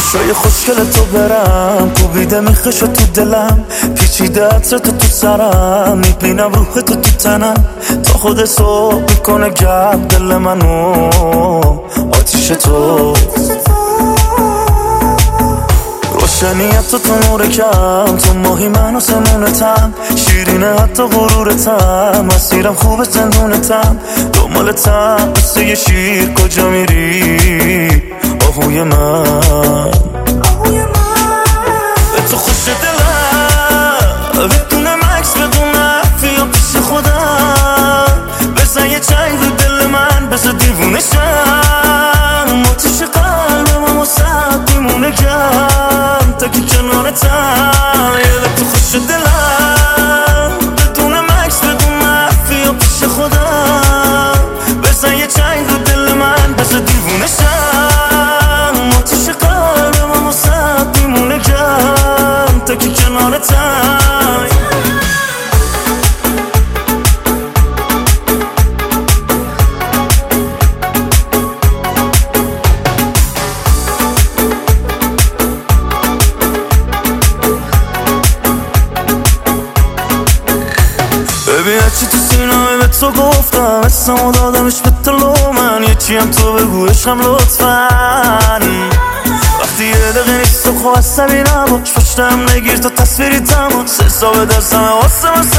چشای خوشگل تو برم کوبیده میخش تو دلم، پیچیده عطر تو سرم، میبینم روح تو تنم، تا خود صبح میکنه گرم دل منو آتیش تو. روشنیت تو نور کم، تو ماهی من و سمونتم، شیرینه حتی غرورتم، مسیرم خوبه زندونتم، دنبالتم مثل یه شیر کجا میری آهوی من. به تو خوش دلم بدون مکس بدون حرفی پیش خودم، بزن یه چنگ رو دل من بزن دیوونه شم، آتیش قلبم واسه میمونه گرم تا که کنارتم. به تو خوش دلم بدون مکس بدون حرفی پیش خودم، بزن یه چنگ رو دل من بزن دیوونه شم، آتیش قلبم واسه میمونه گرم تا که کنارتم. ببین چی تو سینه‌ای به تو گفتم، اسمو دادمش به تو من، یه چی هم تو بگو عشقم لطفاً. وقتی یه دقیقه نیست تو خواه عصبی نباش، پشتم نگیر تا تصویری تماس، حساب دستم واسه